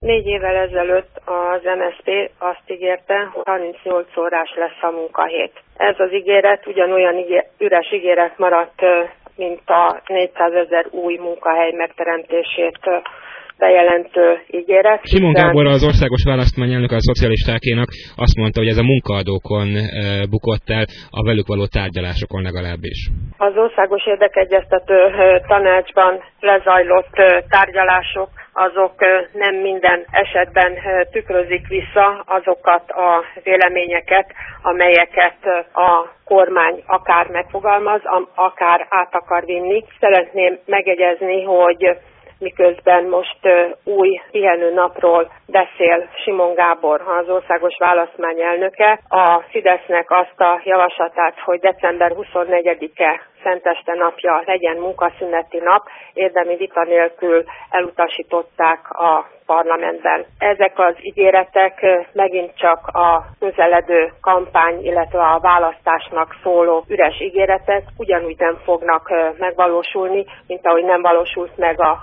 4 évvel ezelőtt az MSZP azt ígérte, hogy 38 órás lesz a munkahét. Ez az ígéret ugyanolyan üres ígéret maradt, mint a 400 000 új munkahely megteremtését bejelentő ígéret. Simon Gábor, az országos választmányelnöke a szocialistákénak azt mondta, hogy ez a munkaadókon bukott el, a velük való tárgyalásokon legalábbis. Az országos érdekegyeztető tanácsban lezajlott tárgyalások, azok nem minden esetben tükrözik vissza azokat a véleményeket, amelyeket a kormány akár megfogalmaz, akár át akar vinni. Szeretném megjegyezni, hogy miközben most új pihenőnapról beszél Simon Gábor, az országos választmányelnöke, a Fidesznek azt a javaslatát, hogy december 24-e szenteste napja legyen munkaszüneti nap, érdemi vita nélkül elutasították a parlamentben. Ezek az ígéretek megint csak a közeledő kampány, illetve a választásnak szóló üres ígéretek ugyanúgy nem fognak megvalósulni, mint ahogy nem valósult meg a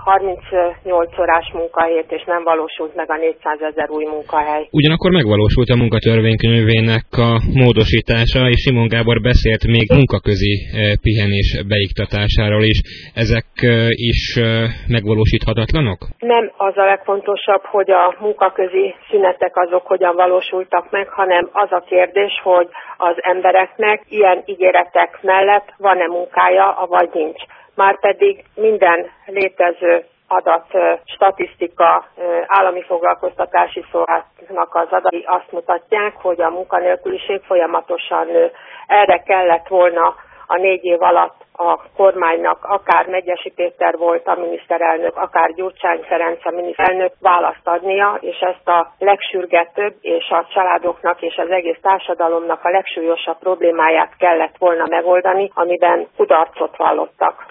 38 órás munkahét, és nem valósult meg a 400 000 új munkahely. Ugyanakkor megvalósult a munkatörvénykönyvének a módosítása, és Simon Gábor beszélt még munkaközi pihenés beiktatásáról is. Ezek is megvalósíthatatlanok? Nem az a legfontosabb, hogy a munkaközi szünetek azok hogyan valósultak meg, hanem az a kérdés, hogy az embereknek ilyen ígéretek mellett van-e munkája, vagy nincs. Márpedig minden létező adat, statisztika, állami foglalkoztatási szolgálatnak az adatai azt mutatják, hogy a munkanélküliség folyamatosan nő. Erre kellett volna a 4 év alatt a kormánynak, akár Megyesi Péter volt a miniszterelnök, akár Gyurcsány Ferenc a miniszterelnök választ adnia, és ezt a legsürgetőbb és a családoknak és az egész társadalomnak a legsúlyosabb problémáját kellett volna megoldani, amiben kudarcot vallottak.